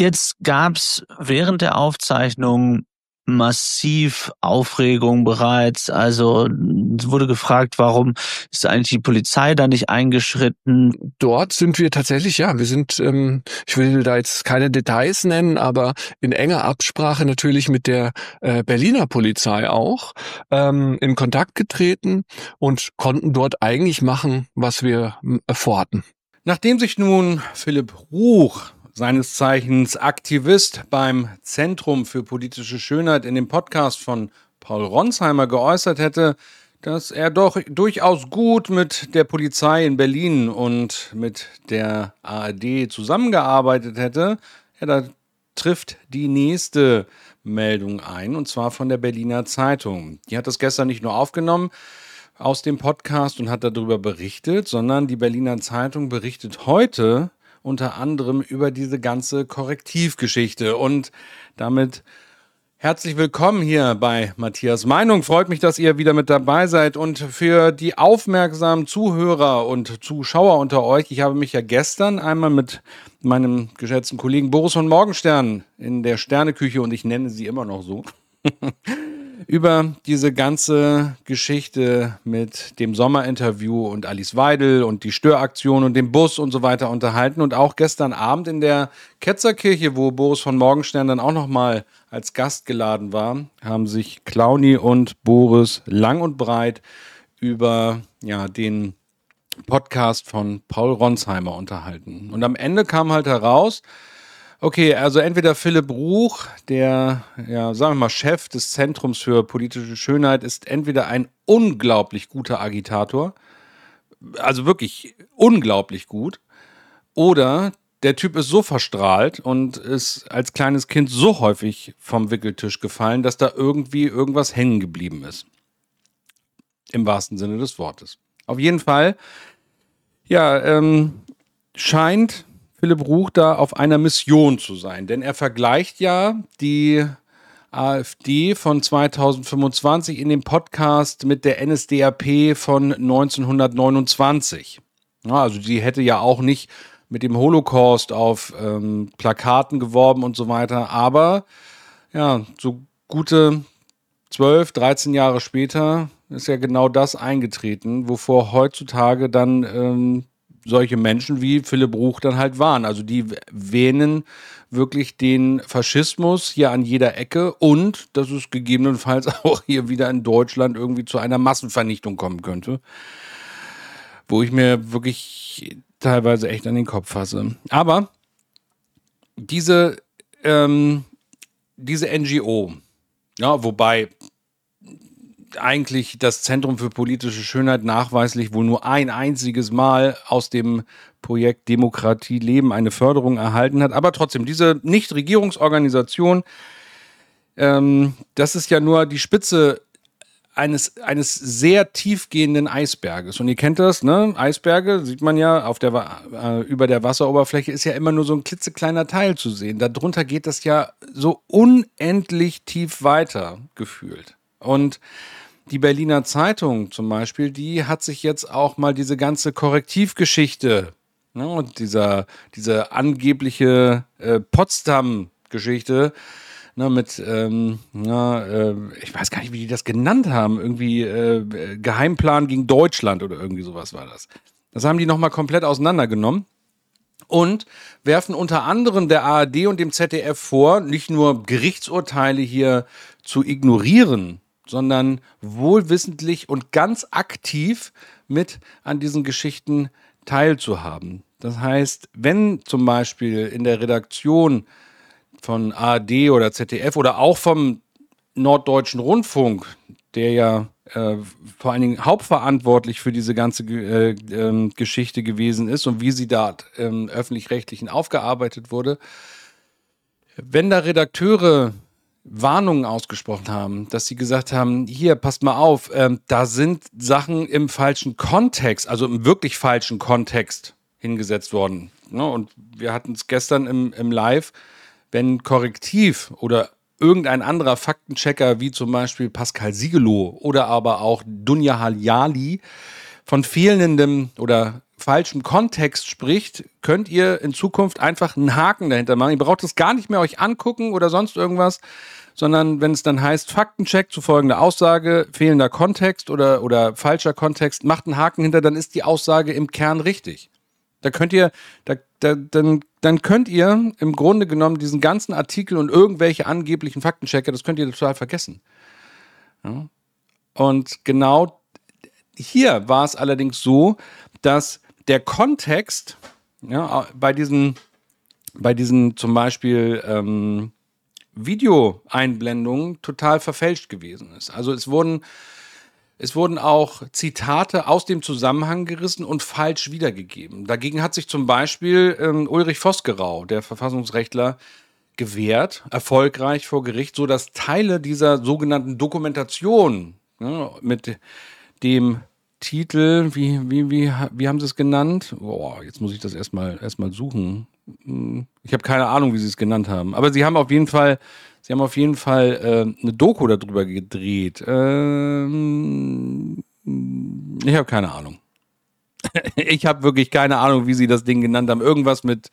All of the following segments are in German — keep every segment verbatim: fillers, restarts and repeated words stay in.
Jetzt gab's während der Aufzeichnung massiv Aufregung bereits. Also es wurde gefragt, warum ist eigentlich die Polizei da nicht eingeschritten? Dort sind wir tatsächlich, ja, wir sind, ähm, ich will da jetzt keine Details nennen, aber in enger Absprache natürlich mit der äh, Berliner Polizei auch ähm, in Kontakt getreten und konnten dort eigentlich machen, was wir äh, vorhatten. Nachdem sich nun Philipp Ruch, seines Zeichens Aktivist beim Zentrum für politische Schönheit, in dem Podcast von Paul Ronsheimer geäußert hätte, dass er doch durchaus gut mit der Polizei in Berlin und mit der A R D zusammengearbeitet hätte, ja, da trifft die nächste Meldung ein, und zwar von der Berliner Zeitung. Die hat das gestern nicht nur aufgenommen aus dem Podcast und hat darüber berichtet, sondern die Berliner Zeitung berichtet heute unter anderem über diese ganze Korrektivgeschichte. Und damit herzlich willkommen hier bei Matthias Meinung. Freut mich, dass ihr wieder mit dabei seid. Und für die aufmerksamen Zuhörer und Zuschauer unter euch, ich habe mich ja gestern einmal mit meinem geschätzten Kollegen Boris von Morgenstern in der Sterneküche, und ich nenne sie immer noch so, über diese ganze Geschichte mit dem Sommerinterview und Alice Weidel und die Störaktion und dem Bus und so weiter unterhalten. Und auch gestern Abend in der Ketzerkirche, wo Boris von Morgenstern dann auch nochmal als Gast geladen war, haben sich Clowny und Boris lang und breit über ja, den Podcast von Paul Ronsheimer unterhalten. Und am Ende kam halt heraus, okay, also entweder Philipp Ruch, der, ja, sagen wir mal, Chef des Zentrums für politische Schönheit, ist entweder ein unglaublich guter Agitator, also wirklich unglaublich gut, oder der Typ ist so verstrahlt und ist als kleines Kind so häufig vom Wickeltisch gefallen, dass da irgendwie irgendwas hängen geblieben ist. Im wahrsten Sinne des Wortes. Auf jeden Fall, ja, ähm, scheint Philipp Ruch da auf einer Mission zu sein, denn er vergleicht ja die AfD von zweitausendfünfundzwanzig in dem Podcast mit der N S D A P von neunzehnhundertneunundzwanzig. Ja, also die hätte ja auch nicht mit dem Holocaust auf ähm, Plakaten geworben und so weiter, aber ja, so gute zwölf, dreizehn Jahre später ist ja genau das eingetreten, wovor heutzutage dann ähm, solche Menschen wie Philipp Ruch dann halt waren. Also die wähnen wirklich den Faschismus hier an jeder Ecke und dass es gegebenenfalls auch hier wieder in Deutschland irgendwie zu einer Massenvernichtung kommen könnte. Wo ich mir wirklich teilweise echt an den Kopf fasse. Aber diese, ähm, diese N G O, ja, wobei eigentlich das Zentrum für politische Schönheit nachweislich wohl nur ein einziges Mal aus dem Projekt Demokratie Leben eine Förderung erhalten hat. Aber trotzdem, diese Nichtregierungsorganisation, ähm, das ist ja nur die Spitze eines, eines sehr tiefgehenden Eisberges. Und ihr kennt das, ne? Eisberge sieht man ja auf der, äh, über der Wasseroberfläche ist ja immer nur so ein klitzekleiner Teil zu sehen. Darunter geht das ja so unendlich tief weiter gefühlt. Und die Berliner Zeitung zum Beispiel, die hat sich jetzt auch mal diese ganze Korrektivgeschichte, ne, und dieser, diese angebliche äh, Potsdam-Geschichte, ne, mit, ähm, na, äh, ich weiß gar nicht, wie die das genannt haben, irgendwie äh, Geheimplan gegen Deutschland oder irgendwie sowas war das. Das haben die nochmal komplett auseinandergenommen und werfen unter anderem der A R D und dem Z D F vor, nicht nur Gerichtsurteile hier zu ignorieren, sondern wohlwissentlich und ganz aktiv mit an diesen Geschichten teilzuhaben. Das heißt, wenn zum Beispiel in der Redaktion von A R D oder Z D F oder auch vom Norddeutschen Rundfunk, der ja äh, vor allen Dingen hauptverantwortlich für diese ganze äh, äh, Geschichte gewesen ist und wie sie da äh, öffentlich-rechtlichen aufgearbeitet wurde, wenn da Redakteure Warnungen ausgesprochen haben, dass sie gesagt haben, hier, passt mal auf, ähm, da sind Sachen im falschen Kontext, also im wirklich falschen Kontext hingesetzt worden. Ne? Und wir hatten es gestern im, im Live, wenn Korrektiv oder irgendein anderer Faktenchecker, wie zum Beispiel Pascal Siegelow oder aber auch Dunja Haljali, von fehlendem oder falschem Kontext spricht, könnt ihr in Zukunft einfach einen Haken dahinter machen. Ihr braucht es gar nicht mehr euch angucken oder sonst irgendwas, sondern wenn es dann heißt, Faktencheck zu folgender Aussage, fehlender Kontext oder, oder falscher Kontext, macht einen Haken hinter, dann ist die Aussage im Kern richtig. Da könnt ihr, da, da, dann, dann könnt ihr im Grunde genommen diesen ganzen Artikel und irgendwelche angeblichen Faktenchecker, das könnt ihr total vergessen. Ja? Und genau hier war es allerdings so, dass der Kontext, ja, bei diesen, bei diesen zum Beispiel ähm, Videoeinblendungen total verfälscht gewesen ist. Also es wurden, es wurden auch Zitate aus dem Zusammenhang gerissen und falsch wiedergegeben. Dagegen hat sich zum Beispiel ähm, Ulrich Vosgerau, der Verfassungsrechtler, gewehrt, erfolgreich vor Gericht, sodass Teile dieser sogenannten Dokumentation, ja, mit dem Titel, wie, wie, wie, wie haben sie es genannt? Boah, jetzt muss ich das erstmal erstmal suchen. Ich habe keine Ahnung, wie sie es genannt haben. Aber sie haben auf jeden Fall, sie haben auf jeden Fall äh, eine Doku darüber gedreht. Ähm, ich habe keine Ahnung. Ich habe wirklich keine Ahnung, wie sie das Ding genannt haben. Irgendwas mit,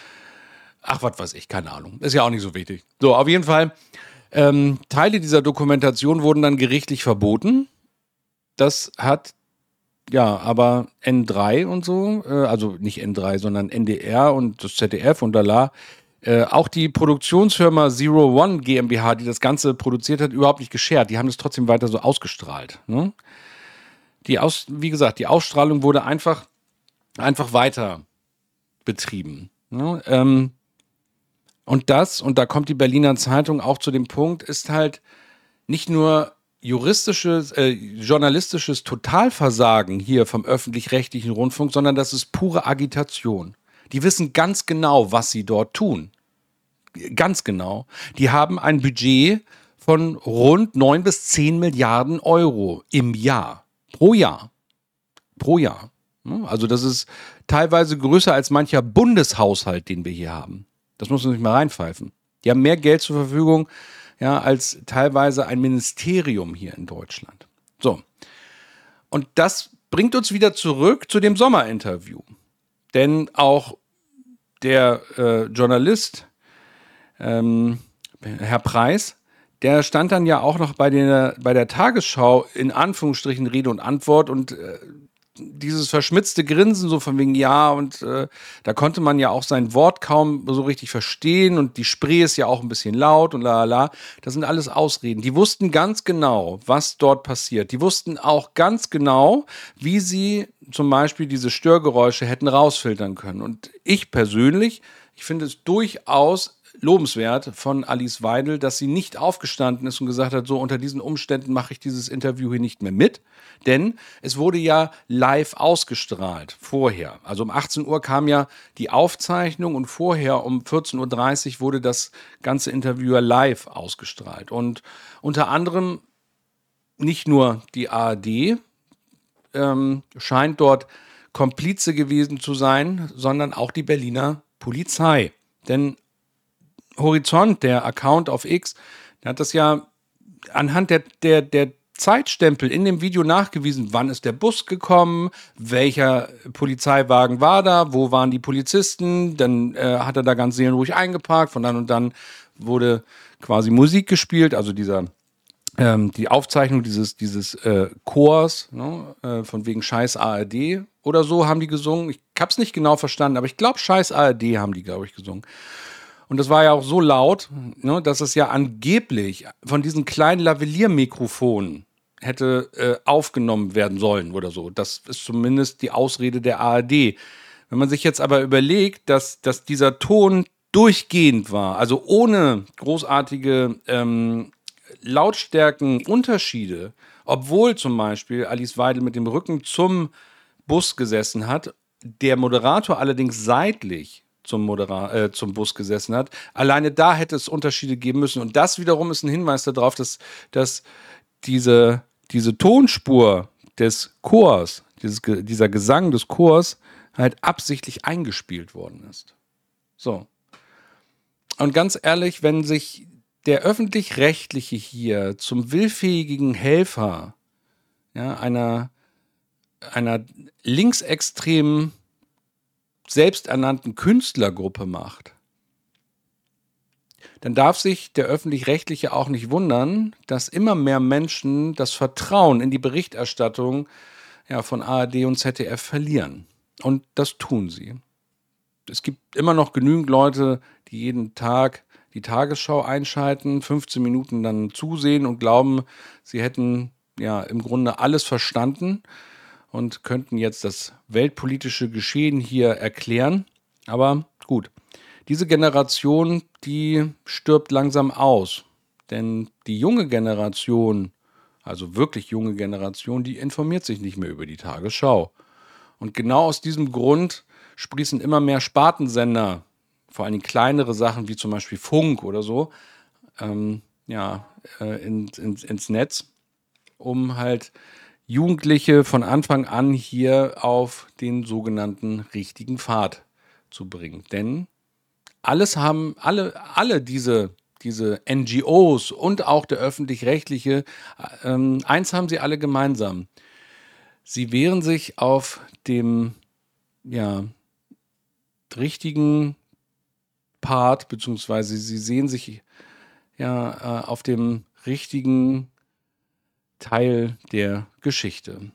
ach, was weiß ich, keine Ahnung. Ist ja auch nicht so wichtig. So, auf jeden Fall, ähm, Teile dieser Dokumentation wurden dann gerichtlich verboten. Das hat ja, aber N drei und so, äh, also nicht N drei, sondern N D R und das Z D F und lala, äh, auch die Produktionsfirma Zero One GmbH, die das Ganze produziert hat, überhaupt nicht geschert. Die haben das trotzdem weiter so ausgestrahlt. Ne? Die Aus, wie gesagt, die Ausstrahlung wurde einfach, einfach weiter betrieben. Ne? Ähm, und das, und da kommt die Berliner Zeitung auch zu dem Punkt, ist halt nicht nur juristisches, äh, journalistisches Totalversagen hier vom öffentlich-rechtlichen Rundfunk, sondern das ist pure Agitation. Die wissen ganz genau, was sie dort tun. Ganz genau. Die haben ein Budget von rund neun bis zehn Milliarden Euro im Jahr. Pro Jahr. Pro Jahr. Also das ist teilweise größer als mancher Bundeshaushalt, den wir hier haben. Das muss man sich mal reinpfeifen. Die haben mehr Geld zur Verfügung, ja, als teilweise ein Ministerium hier in Deutschland. So. Und das bringt uns wieder zurück zu dem Sommerinterview. Denn auch der äh, Journalist, ähm, Herr Preiß, der stand dann ja auch noch bei der, bei der Tagesschau in Anführungsstrichen Rede und Antwort und äh, dieses verschmitzte Grinsen so von wegen ja und äh, da konnte man ja auch sein Wort kaum so richtig verstehen und die Spree ist ja auch ein bisschen laut und la la. Das sind alles Ausreden. Die wussten ganz genau, was dort passiert. Die wussten auch ganz genau, wie sie zum Beispiel diese Störgeräusche hätten rausfiltern können. Und ich persönlich, ich finde es durchaus lobenswert von Alice Weidel, dass sie nicht aufgestanden ist und gesagt hat, so unter diesen Umständen mache ich dieses Interview hier nicht mehr mit, denn es wurde ja live ausgestrahlt vorher. Also um achtzehn Uhr kam ja die Aufzeichnung und vorher um vierzehn Uhr dreißig wurde das ganze Interview live ausgestrahlt. Und unter anderem nicht nur die A R D ähm, scheint dort Komplize gewesen zu sein, sondern auch die Berliner Polizei. Denn Horizont, der Account auf X, der hat das ja anhand der, der, der Zeitstempel in dem Video nachgewiesen, wann ist der Bus gekommen, welcher Polizeiwagen war da, wo waren die Polizisten, dann äh, hat er da ganz seelenruhig eingeparkt, von dann und dann wurde quasi Musik gespielt, also dieser ähm, die Aufzeichnung dieses, dieses äh, Chors, ne, äh, von wegen Scheiß A R D oder so haben die gesungen. Ich hab's nicht genau verstanden, aber ich glaube Scheiß A R D haben die, glaube ich, gesungen. Und das war ja auch so laut, ne, dass es ja angeblich von diesen kleinen Lavalier-Mikrofonen hätte äh, aufgenommen werden sollen oder so. Das ist zumindest die Ausrede der A R D. Wenn man sich jetzt aber überlegt, dass, dass dieser Ton durchgehend war, also ohne großartige ähm, Lautstärkenunterschiede, obwohl zum Beispiel Alice Weidel mit dem Rücken zum Bus gesessen hat, der Moderator allerdings seitlich zum, Modera- äh, zum Bus gesessen hat. Alleine da hätte es Unterschiede geben müssen. Und das wiederum ist ein Hinweis darauf, dass, dass diese, diese Tonspur des Chors, dieses, dieser Gesang des Chors halt absichtlich eingespielt worden ist. So. Und ganz ehrlich, wenn sich der Öffentlich-Rechtliche hier zum willfähigen Helfer, ja, einer, einer linksextremen selbsternannten Künstlergruppe macht, dann darf sich der Öffentlich-Rechtliche auch nicht wundern, dass immer mehr Menschen das Vertrauen in die Berichterstattung ja, von A R D und Z D F verlieren. Und das tun sie. Es gibt immer noch genügend Leute, die jeden Tag die Tagesschau einschalten, fünfzehn Minuten dann zusehen und glauben, sie hätten ja im Grunde alles verstanden und könnten jetzt das weltpolitische Geschehen hier erklären. Aber gut, diese Generation, die stirbt langsam aus. Denn die junge Generation, also wirklich junge Generation, die informiert sich nicht mehr über die Tagesschau. Und genau aus diesem Grund sprießen immer mehr Spartensender, vor allem kleinere Sachen wie zum Beispiel Funk oder so, ähm, ja, äh, in, in, ins Netz, um halt Jugendliche von Anfang an hier auf den sogenannten richtigen Pfad zu bringen. Denn alles haben, alle, alle diese, diese N G Os und auch der Öffentlich-Rechtliche, ähm, eins haben sie alle gemeinsam. Sie wehren sich auf dem ja, richtigen Part, beziehungsweise sie sehen sich ja äh, auf dem richtigen Teil der Geschichte.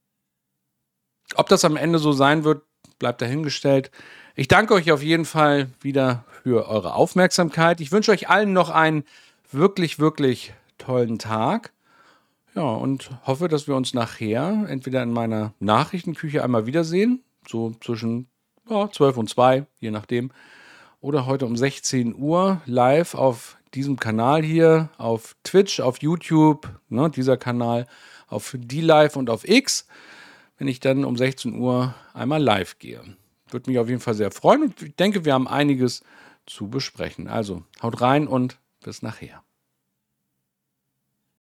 Ob das am Ende so sein wird, bleibt dahingestellt. Ich danke euch auf jeden Fall wieder für eure Aufmerksamkeit. Ich wünsche euch allen noch einen wirklich, wirklich tollen Tag. Ja, und hoffe, dass wir uns nachher entweder in meiner Nachrichtenküche einmal wiedersehen, so zwischen ja, zwölf und zwei, je nachdem, oder heute um sechzehn Uhr live auf diesem Kanal hier, auf Twitch, auf YouTube, ne, dieser Kanal, auf DLive und auf X, wenn ich dann um sechzehn Uhr einmal live gehe. Würde mich auf jeden Fall sehr freuen und ich denke, wir haben einiges zu besprechen. Also haut rein und bis nachher.